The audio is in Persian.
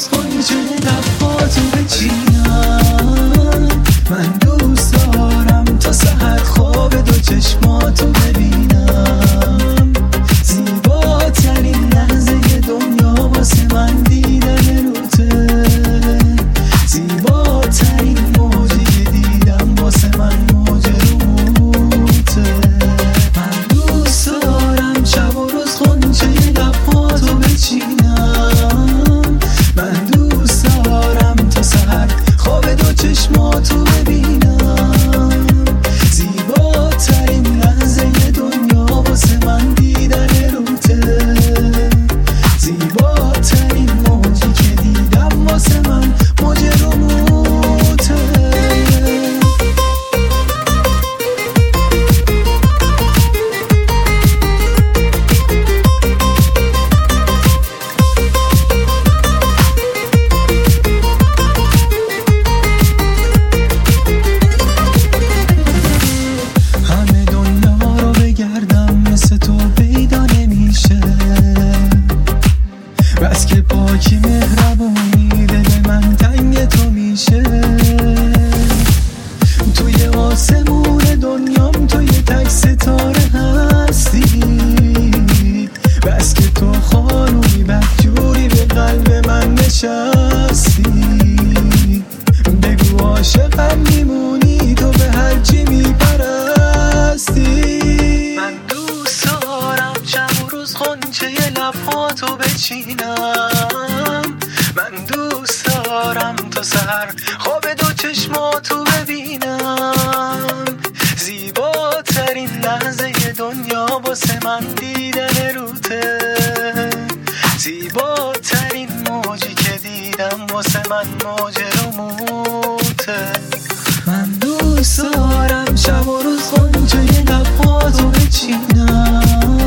روز غنچه لباتو بچینم. من دوست دارم تا سحر خواب دو چشماتو ببینم. زیباترین لحظه دنیا واسه من دیدن روته. زیباترین موجی که دیدم واسه من موج روته. من دوست دارم شب و روز غنچه لباتو بچینم. من دوست دارم تا سحر خواب دو چشماتو ببینم. زیباترین لحظه دنیا واسه من دیدن روته. زیباترین موجی که دیدم واسه من موج روته. همه دنیا رو بگردم مثل تو پیدا نمیشه. بس که پاکی مهربونی دل من تنگ تو میشه. توی آسمون دنیام تو یه تک ستاره هستی. بس که تو خانومی بدجوری به قلب من نشستی. بگو عاشقم میمونی تو به هرچی میپرستی. من دوست دارم شب و روز غنچه لباتو بچینم. من دوست دارم تا سحر خواب دو چشماتو ببینم. زیباترین لحظه دنیا واسه من دیدن روته. زیباترین موجی که دیدم واسه من موج روته. من دوست دارم شب و روز غنچه لباتو بچینم.